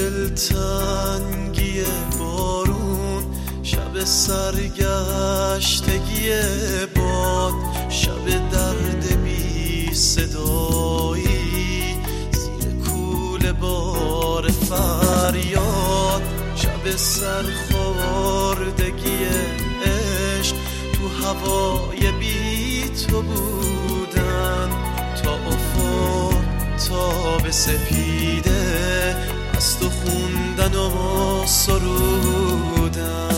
دلتنگی بارون، شب سرگشتگی باد، شب درد بی صدایی زیر کوله بار فریاد، شب سرخوردگی عشق تو هوای بی تو بودن، تا افق تا به سپیده از تو خوندن و سرودن.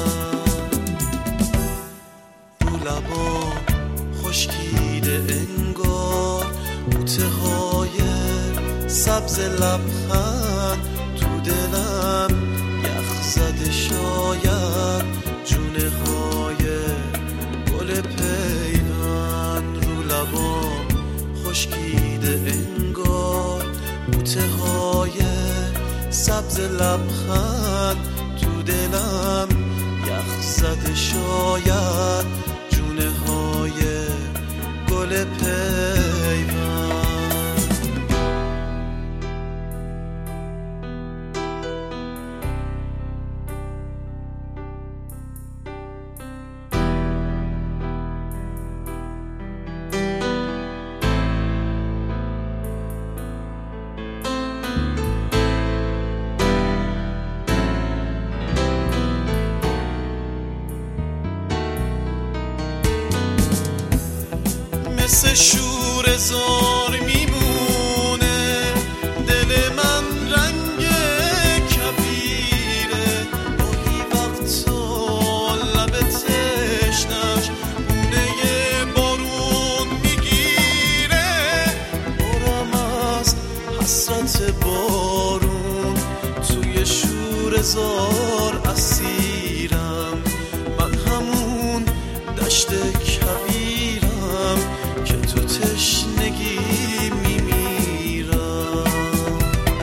رو لبام خشکیده انگار بوته های سبز لبخند، تو دلم یخ زده شاید جونه های گل پیوند. رو لبام خشکیده انگار بوته های سبز لبخند، تو دلم یخ زده شاید جونه های گل پیوند. مثل شور زار میمونه دل من، رنگ کبیره گاهی وقتا لب تشنش بونه بارون میگیره. برم از حسرت بارون توی شور زار اسیرم، من همون دشت کبیرم که تو تشنگی میمیرم.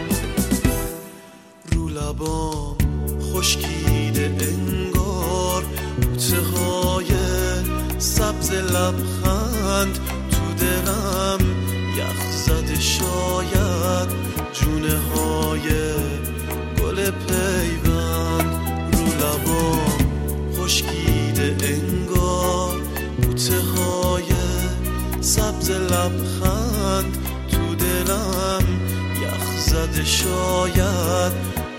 رو لبام خشکیده انگار بوته های سبز لبخند، تو دلم یخ زده شاید جونه های گل پیوند. رو لبام خشکیده انگار بوته های سبز لبخند، تو دلم یخ زده شاید